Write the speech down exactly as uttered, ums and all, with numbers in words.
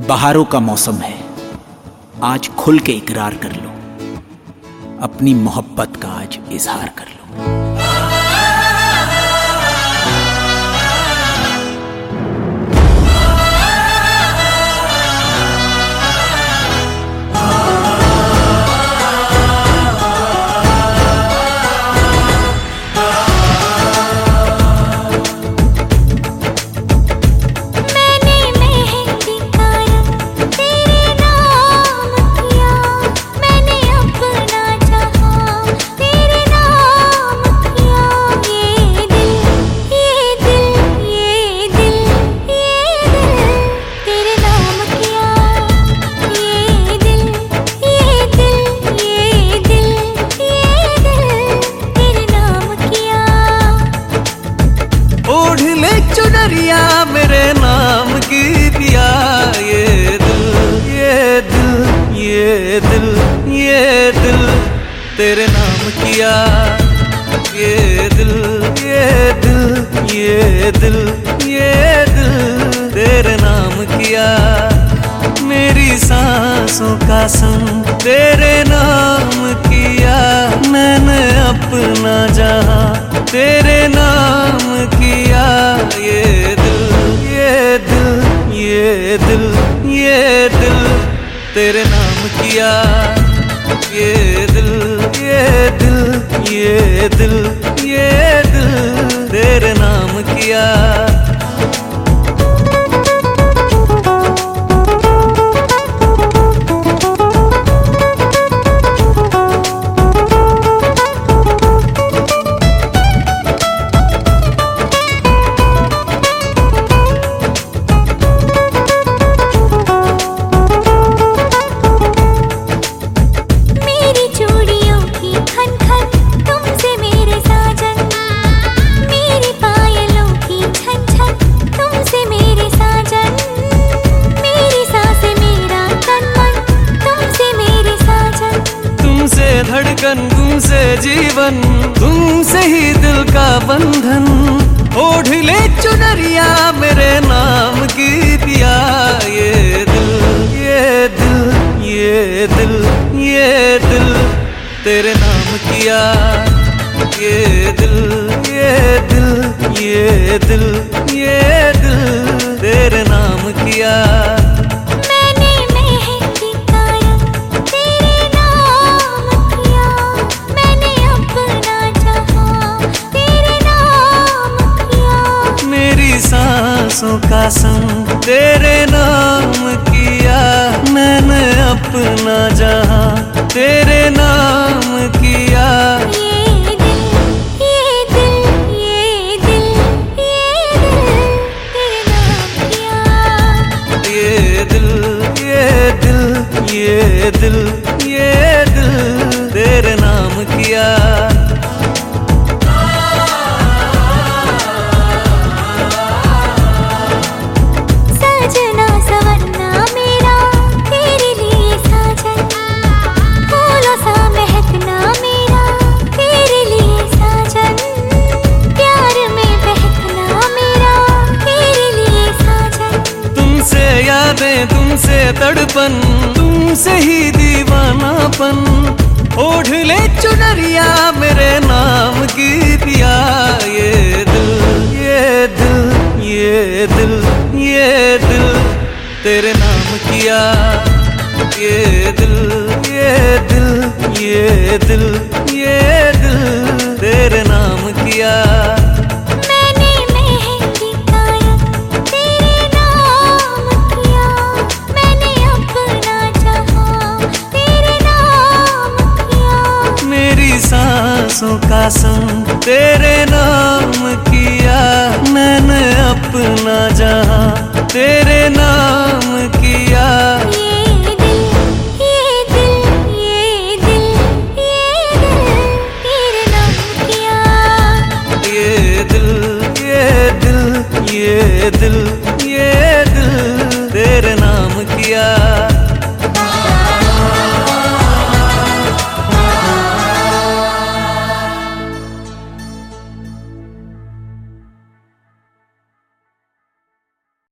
बहारों का मौसम है, आज खुल के इकरार कर लो, अपनी मोहब्बत का आज इजहार कर लो। चुनरिया मेरे नाम की पिया, ये दिल ये दिल ये दिल ये दिल तेरे नाम किया। ये दिल ये दिल ये दिल ये दिल तेरे नाम किया। मेरी सांसों का संग तेरे नाम किया। मैंने अपना जहां तेरे नाम किया। ये दिल ये दिल ये दिल ये दिल तेरे नाम किया। ये दिल ये दिल ये दिल ये दिल तेरे नाम किया। धड़कन तुमसे जीवन, तुमसे ही दिल का बंधन। ओढ़ ले चुनरिया मेरे नाम की पिया। ये दिल ये दिल ये दिल ये दिल तेरे नाम किया। ये दिल ये दिल ये दिल ये दिल तेरे नाम किया। सांसों का संग तेरे नाम किया। मैंने अपना जहां तेरे नाम किया। ये दिल ये दिल ये दिल ये दिल तेरे नाम किया। ये दिल ये दिल ये दिल ये दिल तेरे नाम किया। तुमसे तड़पन, तुमसे ही दीवानापन। ओढ़ ले चुनरिया मेरे नाम की पिया। ये दिल ये दिल ये दिल ये दिल तेरे नाम किया। ये दिल ये दिल ये दिल ये दिल तेरे नाम किया। सांसों का संग तेरे नाम किया। मैंने अपना जहां तेरे नाम किया। ये दिल ये दिल ये दिल ये दिल तेरे नाम किया। ये दिल ये दिल ये दिल